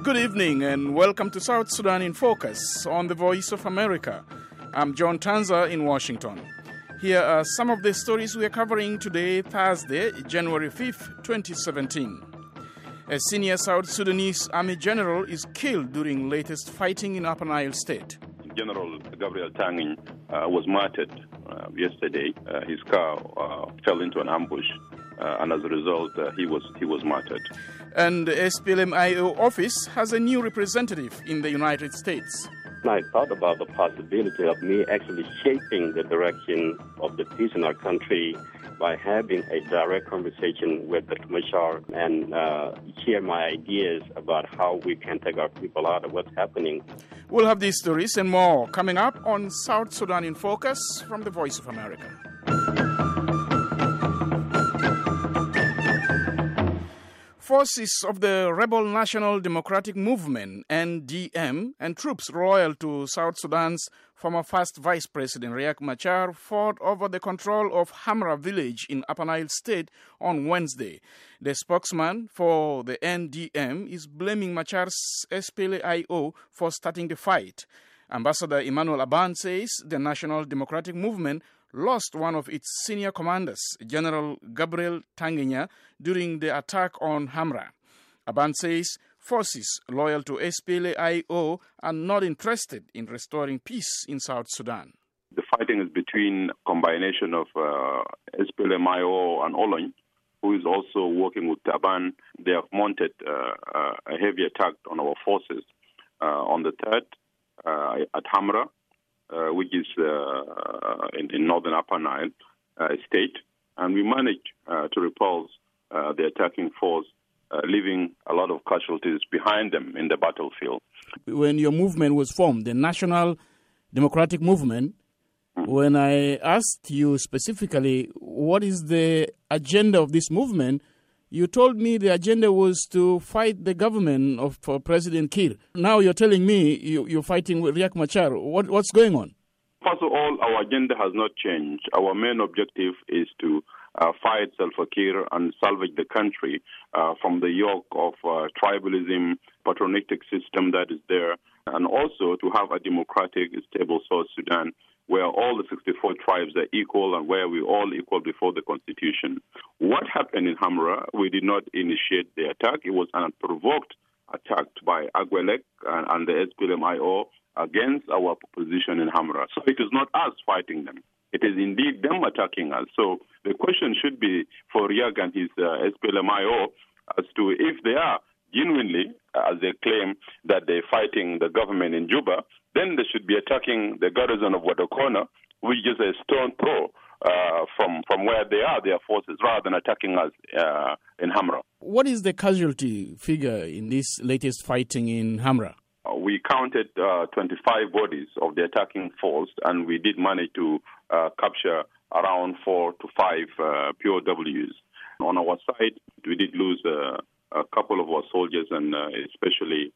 Good evening and welcome to South Sudan in Focus on the Voice of America. I'm John Tanza in Washington. Here are some of the stories we are covering today, Thursday, January 5th, 2017. A senior South Sudanese army general is killed during latest fighting in Upper Nile State. General Gabriel Tangin was martyred yesterday. His car fell into an ambush, and as a result, he was martyred. And the SPLM-IO office has a new representative in the United States. I thought about the possibility of me actually shaping the direction of the peace in our country by having a direct conversation with Dr. Machar and share my ideas about how we can take our people out of what's happening. We'll have these stories and more coming up on South Sudan in Focus from the Voice of America. Forces of the Rebel National Democratic Movement, NDM, and troops loyal to South Sudan's former first Vice President Riek Machar fought over the control of Hamra village in Upper Nile State on Wednesday. The spokesman for the NDM is blaming Machar's SPLA-IO for starting the fight. Ambassador Emmanuel Aban says the National Democratic Movement lost one of its senior commanders, General Gabriel Tangenya, during the attack on Hamra. Aban says forces loyal to SPLA-IO are not interested in restoring peace in South Sudan. The fighting is between a combination of SPLM-IO and Olony, who is also working with Aban. They have mounted a heavy attack on our forces on the 3rd at Hamra, which is in northern Upper Nile state, and we managed to repulse the attacking force, leaving a lot of casualties behind them in the battlefield. When your movement was formed, the National Democratic Movement, when I asked you specifically what is the agenda of this movement, you told me the agenda was to fight the government of President Kiir. Now you're telling me you're fighting with Riek Machar. What's going on? First of all, our agenda has not changed. Our main objective is to fight Salva Kiir and salvage the country from the yoke of tribalism, patronymic system that is there, and also to have a democratic, stable South Sudan where all the 64 tribes are equal and where we all equal before the Constitution. What happened in Hamra, we did not initiate the attack. It was an unprovoked attack by Agwelek and the SPLM-IO against our position in Hamra. So it is not us fighting them. It is indeed them attacking us. So the question should be for Riek and his SPLM-IO as to if they are genuinely, as they claim, that they're fighting the government in Juba, then they should be attacking the garrison of Wadokona, which is a stone throw from where they are, their forces, rather than attacking us in Hamra. What is the casualty figure in this latest fighting in Hamra? We counted 25 bodies of the attacking force, and we did manage to capture around 4 to 5 POWs. On our side, we did lose a couple of our soldiers and especially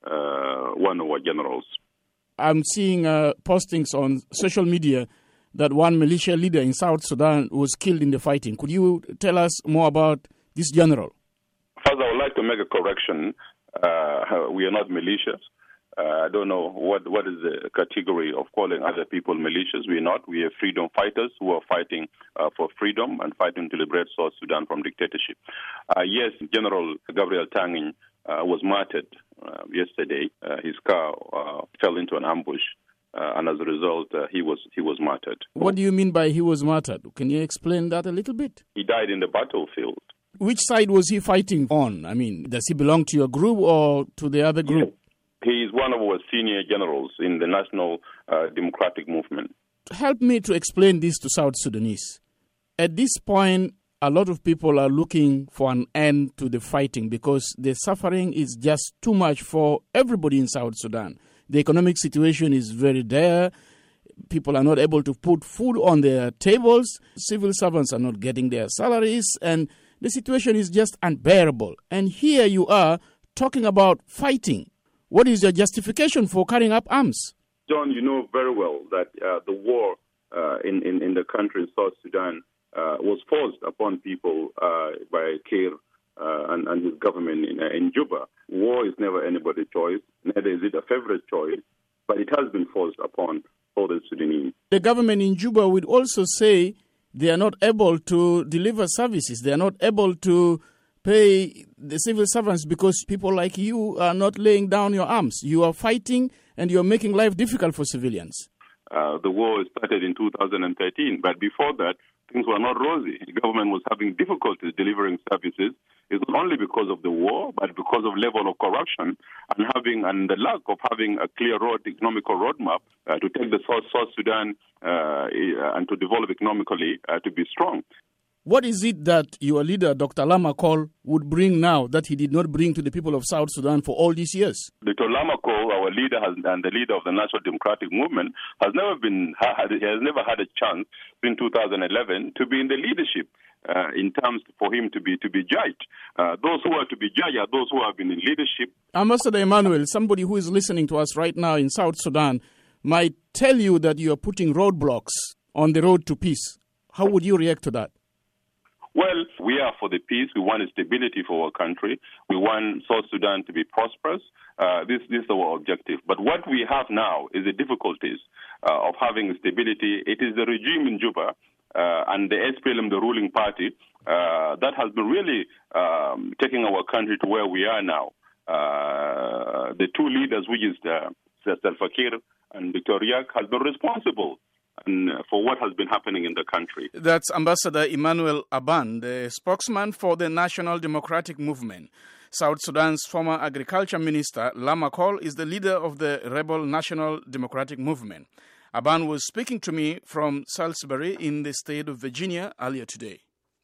one of our generals. I'm seeing postings on social media that one militia leader in South Sudan was killed in the fighting. Could you tell us more about this general? First, I would like to make a correction. We are not militias. I don't know what is the category of calling other people militias. We are not. We are freedom fighters who are fighting for freedom and fighting to liberate South Sudan from dictatorship. Yes, General Gabriel Tangin was martyred yesterday. His car fell into an ambush, and as a result, he was martyred. What do you mean by he was martyred? Can you explain that a little bit? He died in the battlefield. Which side was he fighting on? I mean, does he belong to your group or to the other group? Yes. He is one of our senior generals in the National Democratic Movement. Help me to explain this to South Sudanese. At this point, a lot of people are looking for an end to the fighting because the suffering is just too much for everybody in South Sudan. The economic situation is very dire. People are not able to put food on their tables. Civil servants are not getting their salaries. And the situation is just unbearable. And here you are talking about fighting. What is your justification for carrying up arms? John, you know very well that the war in the country in South Sudan was forced upon people by Kiir and his government in Juba. War is never anybody's choice, neither is it a favorite choice, but it has been forced upon all the Sudanese. The government in Juba would also say they are not able to deliver services. They are not able to pay the civil servants because people like you are not laying down your arms. You are fighting and you are making life difficult for civilians. The war started in 2013, but before that, things were not rosy. The government was having difficulties delivering services. It's not only because of the war, but because of level of corruption and the lack of having a clear economical roadmap to take the South Sudan and to develop economically to be strong. What is it that your leader, Dr. Lama Col, would bring now that he did not bring to the people of South Sudan for all these years? Dr. Lama Col, our leader and the leader of the National Democratic Movement, has never had a chance in 2011 to be in the leadership in terms for him to be judged. Those who are to be judged are those who have been in leadership. Ambassador Emmanuel, somebody who is listening to us right now in South Sudan might tell you that you are putting roadblocks on the road to peace. How would you react to that? Well, we are for the peace. We want stability for our country. We want South Sudan to be prosperous. This is our objective. But what we have now is the difficulties of having stability. It is the regime in Juba and the SPLM, the ruling party, that has been really taking our country to where we are now. The two leaders, which is Salva Kiir and Dr. Riek, has been responsible for what has been happening in the country. That's Ambassador Emmanuel Aban, the spokesman for the National Democratic Movement. South Sudan's former agriculture minister, Lama Col, is the leader of the rebel National Democratic Movement. Aban was speaking to me from Salisbury in the state of Virginia earlier today.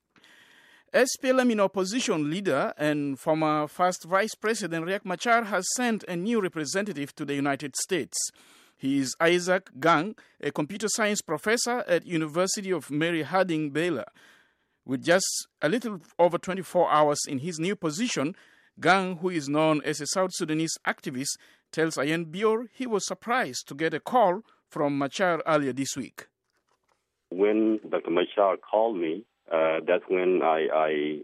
SPLM in opposition leader and former first Vice President Riek Machar has sent a new representative to the United States. He is Isaac Gang, a computer science professor at University of Mary Harding Baylor. With just a little over 24 hours in his new position, Gang, who is known as a South Sudanese activist, tells Ayen Bior he was surprised to get a call from Machar earlier this week. When Dr. Machar called me, that's when I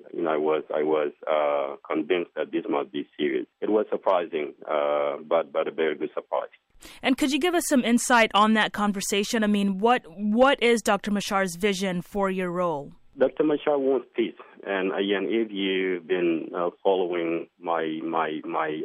was convinced that this must be serious. It was surprising, but a very good surprise. And could you give us some insight on that conversation? I mean, what is Dr. Machar's vision for your role? Dr. Machar wants peace, and again, if you've been following my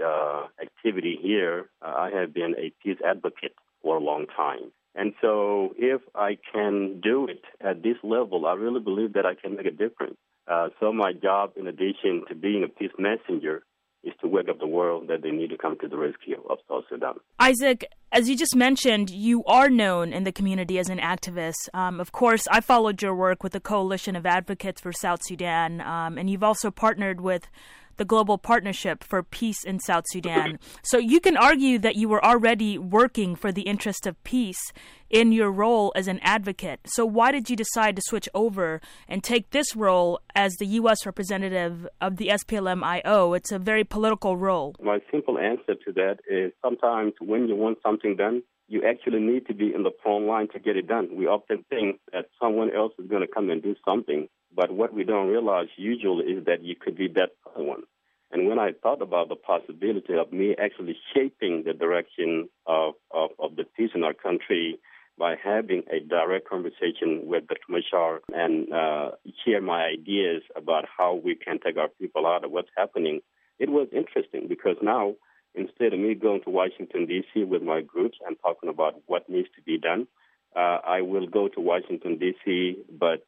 activity here, I have been a peace advocate for a long time. And so if I can do it at this level, I really believe that I can make a difference. So my job, in addition to being a peace messenger, is to wake up the world that they need to come to the rescue of South Sudan. Isaac, as you just mentioned, you are known in the community as an activist. Of course, I followed your work with the Coalition of Advocates for South Sudan, and you've also partnered with the Global Partnership for Peace in South Sudan. So you can argue that you were already working for the interest of peace in your role as an advocate. So why did you decide to switch over and take this role as the U.S. representative of the SPLM-IO? It's a very political role. My simple answer to that is sometimes when you want something done, you actually need to be in the front line to get it done. We often think that someone else is going to come and do something, but what we don't realize usually is that you could be that one. And when I thought about the possibility of me actually shaping the direction of the peace in our country by having a direct conversation with Dr. Machar and share my ideas about how we can take our people out of what's happening, it was interesting because now, instead of me going to Washington, D.C. with my groups and talking about what needs to be done, I will go to Washington, D.C., but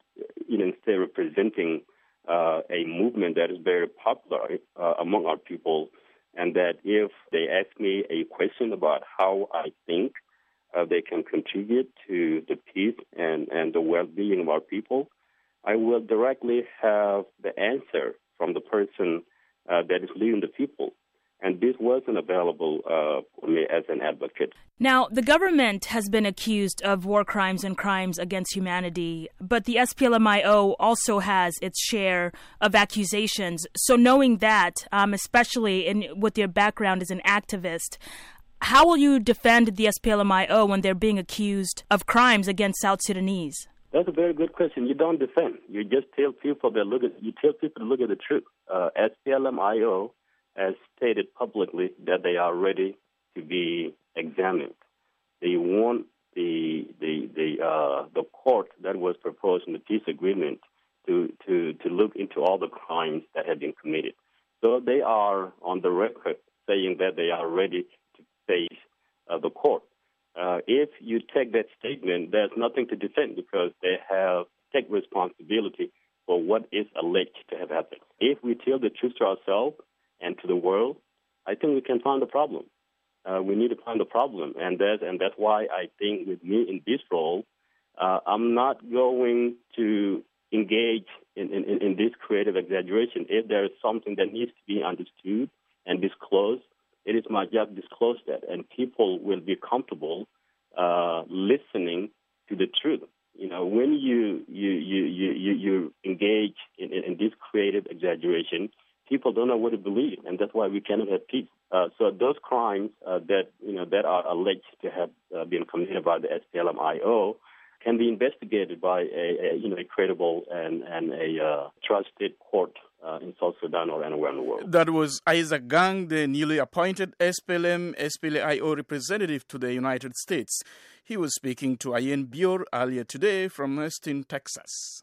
instead representing a movement that is very popular among our people, and that if they ask me a question about how I think they can contribute to the peace and the well-being of our people, I will directly have the answer from the person that is leading the people. And this wasn't available for me as an advocate. Now, the government has been accused of war crimes and crimes against humanity, but the SPLM-IO also has its share of accusations. So knowing that, especially with your background as an activist, how will you defend the SPLM-IO when they're being accused of crimes against South Sudanese? That's a very good question. You don't defend. You just tell people to look at the truth. SPLM-IO has stated publicly that they are ready to be examined. They want the court that was proposed in the peace agreement to look into all the crimes that have been committed. So they are on the record saying that they are ready to face the court. If you take that statement, there's nothing to defend because they take responsibility for what is alleged to have happened. If we tell the truth to ourselves and to the world, I think we can find the problem. We need to find the problem, and that's why I think with me in this role, I'm not going to engage in this creative exaggeration. If there is something that needs to be understood and disclosed, it is my job to disclose that, and people will be comfortable listening to the truth. You know, when you engage in this creative exaggeration, people don't know what to believe, and that's why we cannot have peace. So those crimes that are alleged to have been committed by the SPLM-IO can be investigated by a credible and a trusted court in South Sudan or anywhere in the world. That was Isaac Gang, the newly appointed SPLM-IO representative to the United States. He was speaking to Ian Bior earlier today from Austin, Texas.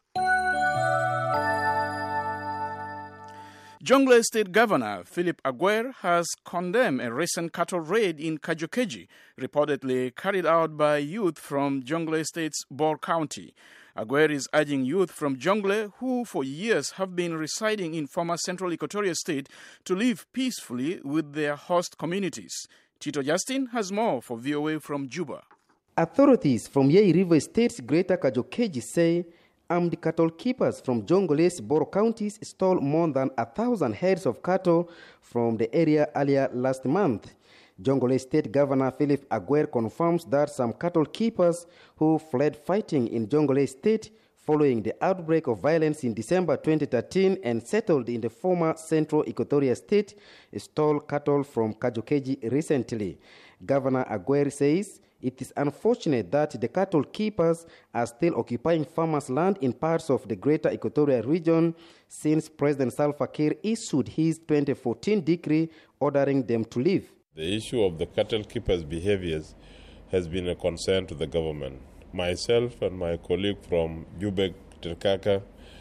Jonglei State Governor Philip Aguer has condemned a recent cattle raid in Kajukeji, reportedly carried out by youth from Jonglei State's Bor County. Aguer is urging youth from Jonglei, who for years have been residing in former Central Equatoria State, to live peacefully with their host communities. Tito Justin has more for VOA from Juba. Authorities from Yei River State's Greater Kajukeji say armed cattle keepers from Jonglei's Bor counties stole more than 1,000 heads of cattle from the area earlier last month. Jonglei State Governor Philip Aguer confirms that some cattle keepers who fled fighting in Jonglei State following the outbreak of violence in December 2013 and settled in the former Central Equatoria State stole cattle from Kajukeji recently. Governor Aguer says it is unfortunate that the cattle keepers are still occupying farmers' land in parts of the Greater Equatoria region since President Salva Kiir issued his 2014 decree ordering them to leave. The issue of the cattle keepers' behaviors has been a concern to the government. Myself and my colleague from Jubek Terkaka,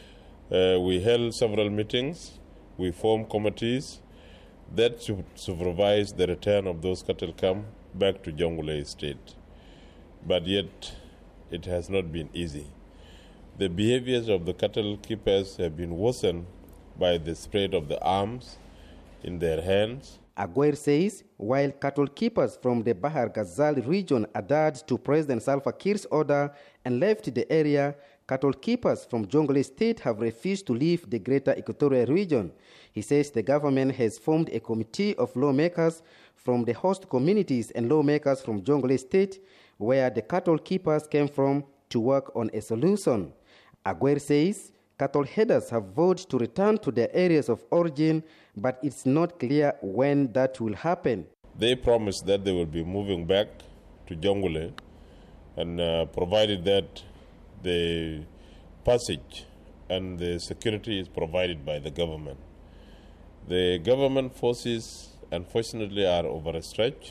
we held several meetings. We formed committees that should supervise the return of those cattle camps back to Jonglei State. But yet, it has not been easy. The behaviors of the cattle keepers have been worsened by the spread of the arms in their hands. Aguer says while cattle keepers from the Bahar Ghazal region adhered to President Salva Kiir's order and left the area, cattle keepers from Jonglei State have refused to leave the Greater Equatoria region. He says the government has formed a committee of lawmakers from the host communities and lawmakers from Jonglei State, where the cattle keepers came from, to work on a solution. Aguer says cattle headers have vowed to return to their areas of origin, but it's not clear when that will happen. They promised that they will be moving back to Jonglei, and provided that the passage and the security is provided by the government. The government forces, unfortunately, are overstretched,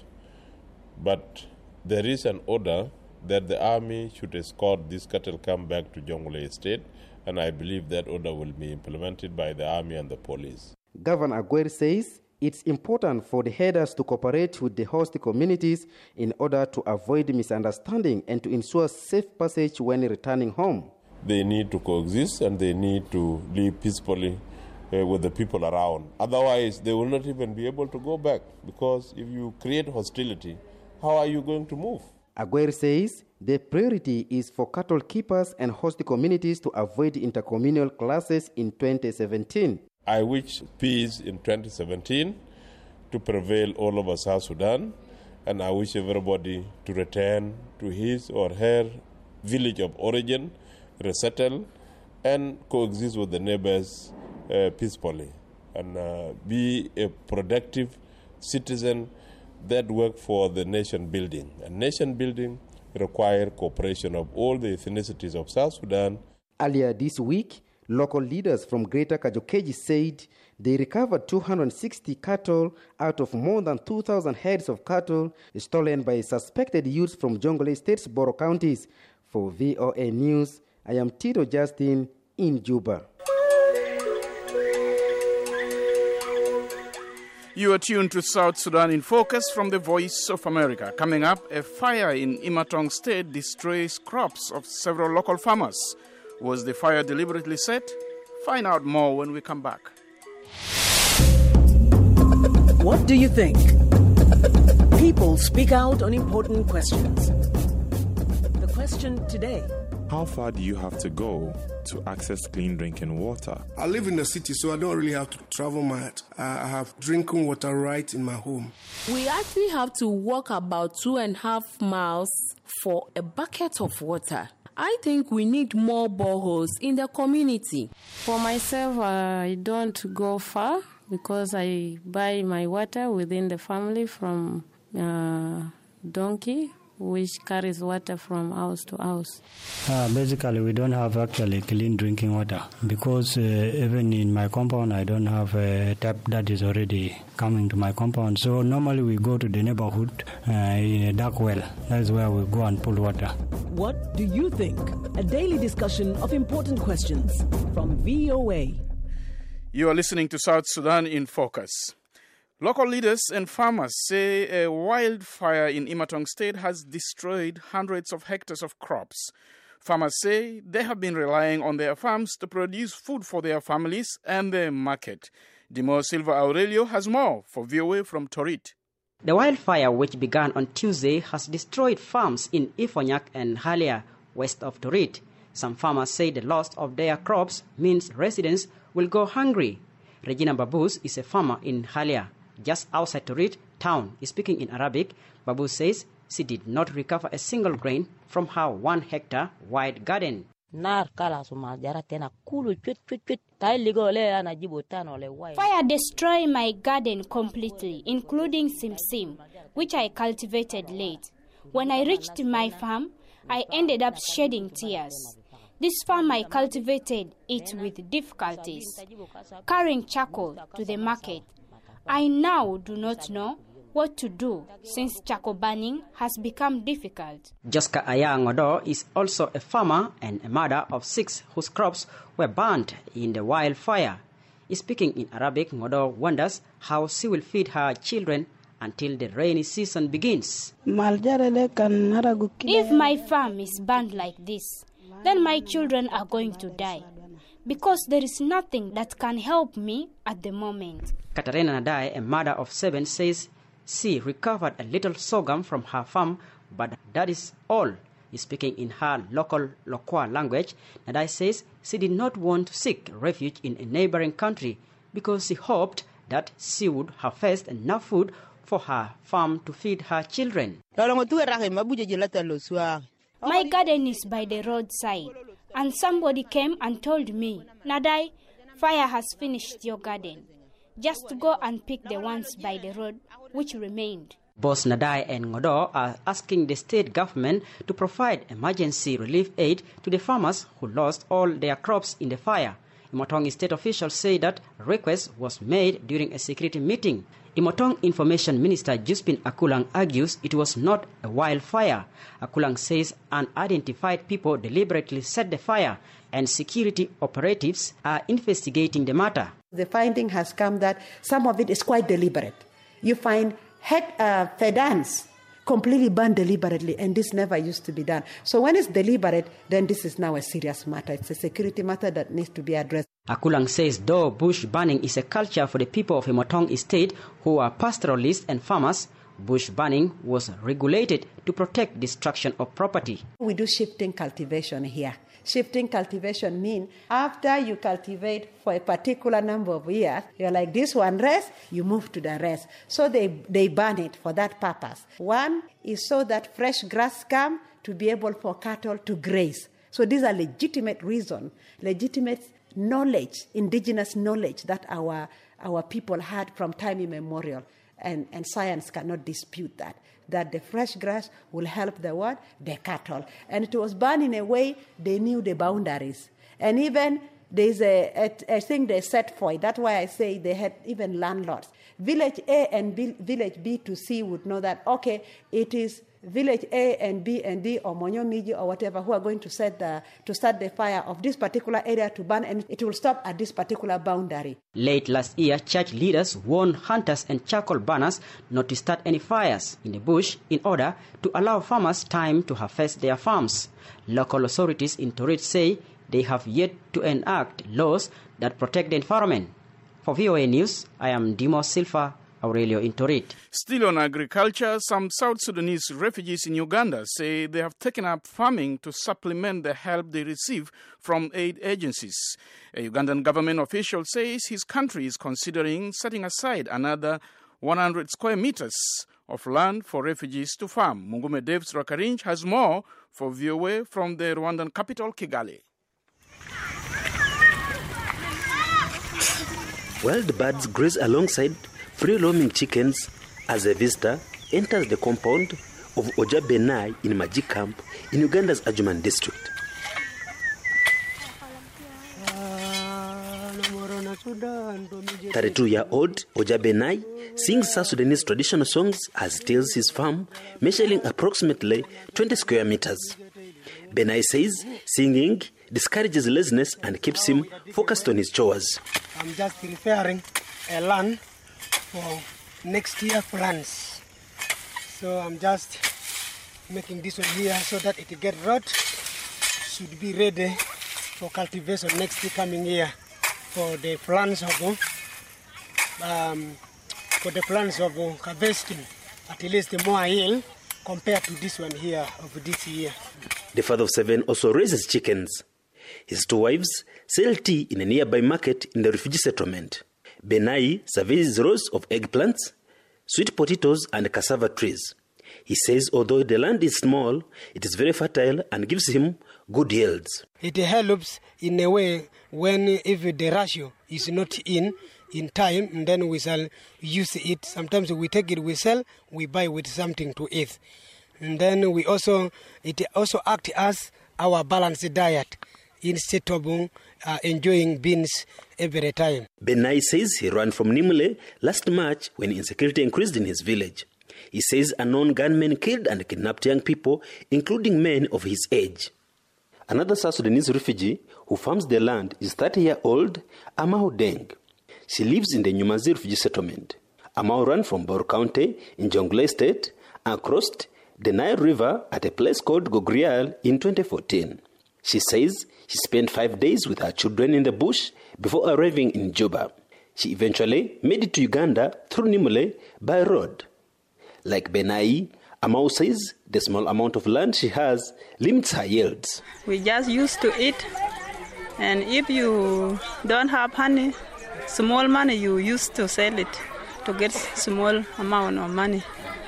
but there is an order that the army should escort this cattle camp back to Jonglei State, and I believe that order will be implemented by the army and the police. Governor Aguer says it's important for the headers to cooperate with the host communities in order to avoid misunderstanding and to ensure safe passage when returning home. They need to coexist and they need to live peacefully with the people around. Otherwise, they will not even be able to go back, because if you create hostility, how are you going to move? Aguer says the priority is for cattle keepers and host communities to avoid intercommunal clashes in 2017. I wish peace in 2017 to prevail all over South Sudan, and I wish everybody to return to his or her village of origin, resettle, and coexist with the neighbors peacefully, and be a productive citizen that work for the nation building. And nation building require cooperation of all the ethnicities of South Sudan. Earlier this week, local leaders from Greater Kajokeji said they recovered 260 cattle out of more than 2,000 heads of cattle stolen by suspected youths from Jonglei State's Boro counties. For VOA News, I am Tito Justin in Juba. You are tuned to South Sudan in Focus from the Voice of America. Coming up, a fire in Imatong State destroys crops of several local farmers. Was the fire deliberately set? Find out more when we come back. What do you think? People speak out on important questions. The question today: how far do you have to go to access clean drinking water? I live in the city, so I don't really have to travel much. I have drinking water right in my home. We actually have to walk about 2.5 miles for a bucket of water. I think we need more boreholes in the community. For myself, I don't go far because I buy my water within the family from donkey, which carries water from house to house. Basically, we don't have actually clean drinking water because even in my compound, I don't have a tap that is already coming to my compound. So normally we go to the neighborhood in a dark well. That is where we go and pull water. What do you think? A daily discussion of important questions from VOA. You are listening to South Sudan in Focus. Local leaders and farmers say a wildfire in Imatong State has destroyed hundreds of hectares of crops. Farmers say they have been relying on their farms to produce food for their families and the market. Dimo Silva Aurelio has more for VOA from Torit. The wildfire, which began on Tuesday, has destroyed farms in Ifonyak and Halia, west of Torit. Some farmers say the loss of their crops means residents will go hungry. Regina Babous is a farmer in Halia, just outside Torit town. Speaking in Arabic, Babous says she did not recover a single grain from her 1 hectare wide garden. Fire destroyed my garden completely, including simsim, which I cultivated late. When I reached my farm, I ended up shedding tears. This farm I cultivated it with difficulties, carrying charcoal to the market. I now do not know what to do since charcoal burning has become difficult. Joska Ayangodo is also a farmer and a mother of 6 whose crops were burnt in the wildfire. Speaking in Arabic, Ngodo wonders how she will feed her children until the rainy season begins. If my farm is burned like this, then my children are going to die, because there is nothing that can help me at the moment. Katarina Nadai, a mother of 7, says she recovered a little sorghum from her farm, but that is all. Speaking in her local Lokwa language, Nadai says she did not want to seek refuge in a neighboring country because she hoped that she would harvest enough food for her farm to feed her children. My garden is by the roadside, and somebody came and told me, Nadai, fire has finished your garden. Just go and pick the ones by the road which remained. Both Nadai and Ngodo are asking the state government to provide emergency relief aid to the farmers who lost all their crops in the fire. Imotong state officials say that a request was made during a security meeting. Imotong Information Minister Juspin Akulang argues it was not a wildfire. Akulang says unidentified people deliberately set the fire and security operatives are investigating the matter. The finding has come that some of it is quite deliberate. You find fedans completely burned deliberately, and this never used to be done. So when it's deliberate, then this is now a serious matter. It's a security matter that needs to be addressed. Akulang says though bush burning is a culture for the people of Imotong Estate who are pastoralists and farmers, bush burning was regulated to protect destruction of property. We do shifting cultivation here. Shifting cultivation means after you cultivate for a particular number of years, you're like this one rest, you move to the rest. So they burn it for that purpose. One is so that fresh grass come to be able for cattle to graze. So these are legitimate reason, legitimate knowledge, indigenous knowledge that our people had from time immemorial. and science cannot dispute that the fresh grass will help the cattle. And it was burned in a way they knew the boundaries. And even there's I think they set for it. That's why I say they had even landlords. Village A and Village B to C would know that, okay, it is Village A and B and D or Monyo Miji or whatever who are going to start the fire of this particular area to burn, and it will stop at this particular boundary. Late last year, church leaders warned hunters and charcoal burners not to start any fires in the bush in order to allow farmers time to harvest their farms. Local authorities in Torit say they have yet to enact laws that protect the environment. For VOA News, I am Dimo Silva, Aurelio in Torit. Still on agriculture, some South Sudanese refugees in Uganda say they have taken up farming to supplement the help they receive from aid agencies. A Ugandan government official says his country is considering setting aside another 100 square meters of land for refugees to farm. Mungume Davis Rakarinj has more for VOA from the Rwandan capital, Kigali. Wild birds graze alongside free-roaming chickens as a visitor enters the compound of Ojabenai in Maji Camp in Uganda's Ajuman district. 32-year-old Ojabenai sings South Sudanese traditional songs as he tells his farm, measuring approximately 20 square meters. Benai says singing discourages laziness and keeps him focused on his chores. I'm just preparing a land for next year plants. So I'm just making this one here so that it get rot. Should be ready for cultivation next year coming year for the plants of harvesting. At least more yield compared to this one here of this year. The father of 7 also raises chickens. His 2 wives sell tea in a nearby market in the refugee settlement. Benai surveys rows of eggplants, sweet potatoes and cassava trees. He says although the land is small, it is very fertile and gives him good yields. It helps in a way when if the ratio is not in time, and then we shall use it. Sometimes we take it, we sell, we buy with something to eat. And then it also acts as our balanced diet instead of enjoying beans every time. Benai says he ran from Nimule last March when insecurity increased in his village. He says unknown gunmen killed and kidnapped young people, including men of his age. Another South Sudanese refugee who farms the land is 30-year-old Amau Deng. She lives in the Nyumazi refugee settlement. Amau ran from Bor County in Jonglei State and crossed the Nile River at a place called Gogrial in 2014. She says she spent 5 days with her children in the bush before arriving in Juba. She eventually made it to Uganda through Nimule by road. Like Benai, Amau says the small amount of land she has limits her yields. We just used to eat, and if you don't have honey, small money you used to sell it to get small amount of money.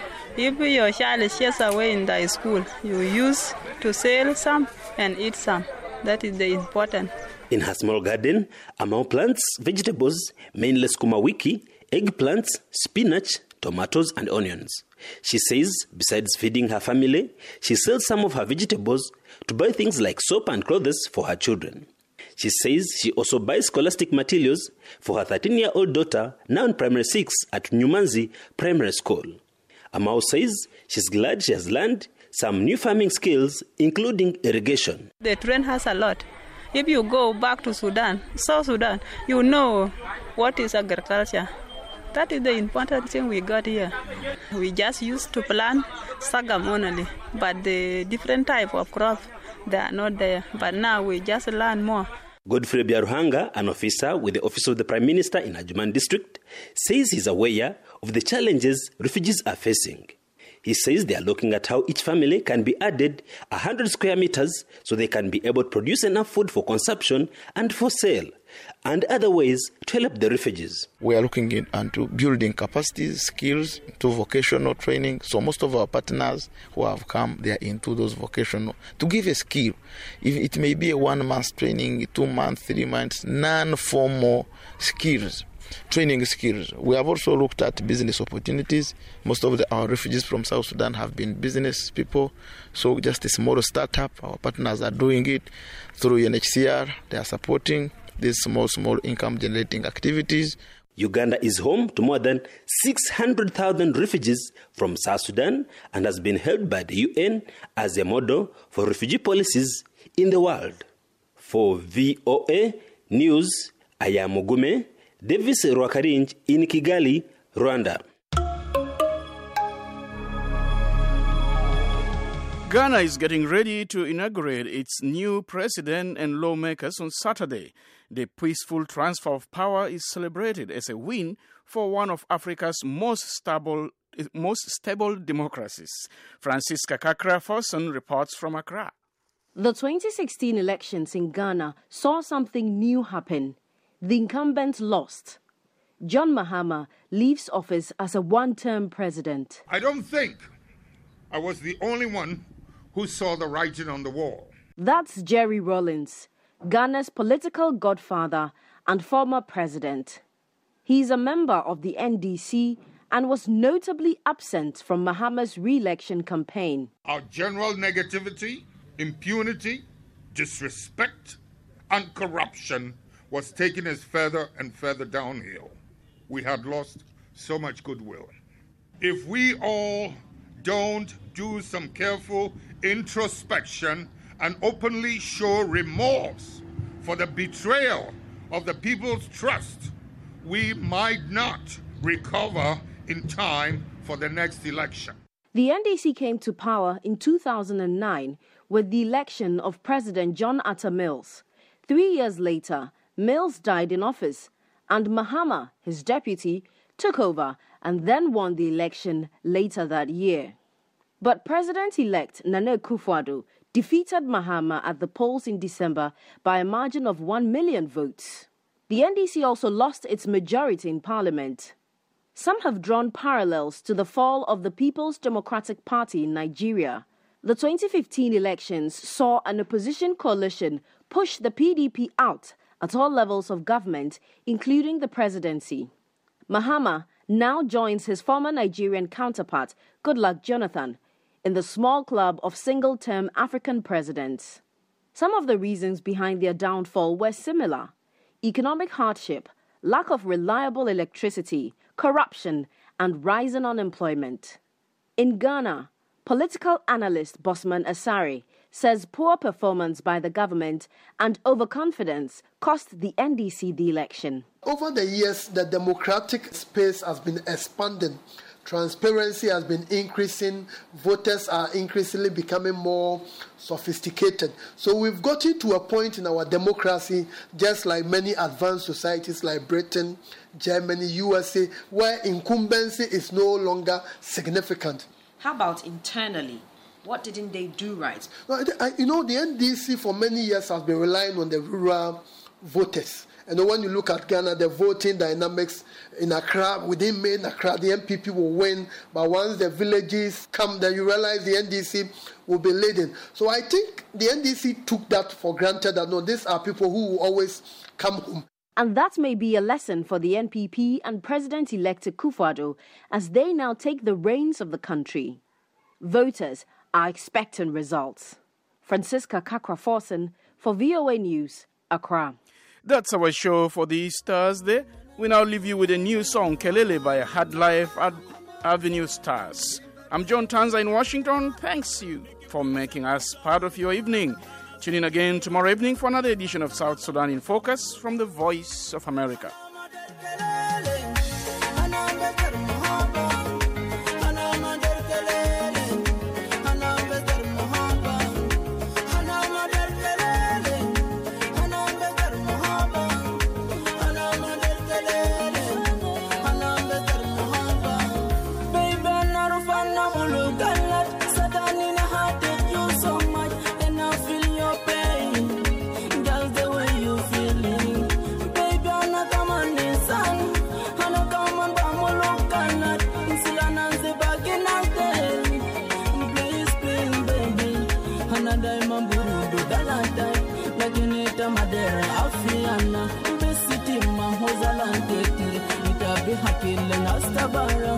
If your child is just away in the school, you use to sell some and eat some. That is the important. In her small garden, Amau plants vegetables, mainly sukuma wiki, eggplants, spinach, tomatoes and onions. She says besides feeding her family, she sells some of her vegetables to buy things like soap and clothes for her children. She says she also buys scholastic materials for her 13-year-old daughter, now in primary 6 at Nyumanzi Primary School. Amau says she's glad she has learned some new farming skills, including irrigation. The trend has a lot. If you go back to Sudan, South Sudan, you know what is agriculture. That is the important thing we got here. We just used to plant sorghum only, but the different type of crop, they are not there. But now we just learn more. Godfrey Biaruhanga, an officer with the Office of the Prime Minister in Ajuman District, says he's aware of the challenges refugees are facing. He says they are looking at how each family can be added 100 square meters so they can be able to produce enough food for consumption and for sale, and other ways to help the refugees. We are looking into building capacities, skills, to vocational training. So most of our partners who have come, they are into those vocational, to give a skill. If it may be a 1 month training, 2 months, 3 months, non-formal skills training skills. We have also looked at business opportunities. Most of our refugees from South Sudan have been business people. So just a small startup, our partners are doing it through UNHCR. They are supporting these small income generating activities. Uganda is home to more than 600,000 refugees from South Sudan and has been held by the UN as a model for refugee policies in the world. For VOA News, I am Mugume Davis Rwakarinj in Kigali, Rwanda. Ghana is getting ready to inaugurate its new president and lawmakers on Saturday. The peaceful transfer of power is celebrated as a win for one of Africa's most stable democracies. Francisca Kakra-Forson reports from Accra. The 2016 elections in Ghana saw something new happen. The incumbent lost. John Mahama leaves office as a one-term president. I don't think I was the only one who saw the writing on the wall. That's Jerry Rawlings, Ghana's political godfather and former president. He's a member of the NDC and was notably absent from Mahama's re-election campaign. Our general negativity, impunity, disrespect, and corruption was taking us further and further downhill. We had lost so much goodwill. If we all don't do some careful introspection and openly show remorse for the betrayal of the people's trust, we might not recover in time for the next election. The NDC came to power in 2009 with the election of President John Atta Mills. 3 years later, Mills died in office, and Mahama, his deputy, took over and then won the election later that year. But President-elect Nana Akufo-Addo defeated Mahama at the polls in December by a margin of 1 million votes. The NDC also lost its majority in parliament. Some have drawn parallels to the fall of the People's Democratic Party in Nigeria. The 2015 elections saw an opposition coalition push the PDP out at all levels of government, including the presidency. Mahama now joins his former Nigerian counterpart, Goodluck Jonathan, in the small club of single-term African presidents. Some of the reasons behind their downfall were similar: economic hardship, lack of reliable electricity, corruption, and rising unemployment. In Ghana, political analyst Bosman Asare says poor performance by the government and overconfidence cost the NDC the election. Over the years, the democratic space has been expanding. Transparency has been increasing. Voters are increasingly becoming more sophisticated. So we've gotten to a point in our democracy, just like many advanced societies like Britain, Germany, USA, where incumbency is no longer significant. How about internally? What didn't they do right? The NDC for many years has been relying on the rural voters. And when you look at Ghana, the voting dynamics in Accra, within main Accra, the MPP will win. But once the villages come, then you realize the NDC will be leading. So I think the NDC took that for granted, that no, these are people who will always come home. And that may be a lesson for the NPP and President-elect Akufo-Addo as they now take the reins of the country. Voters are expecting results. Francisca Kakra-Forson for VOA News, Accra. That's our show for this Thursday. We now leave you with a new song, Kelele by Hard Life at Avenue Stars. I'm John Tanza in Washington. Thanks you for making us part of your evening. Tune in again tomorrow evening for another edition of South Sudan in Focus from the Voice of America. Come on. Rastafari.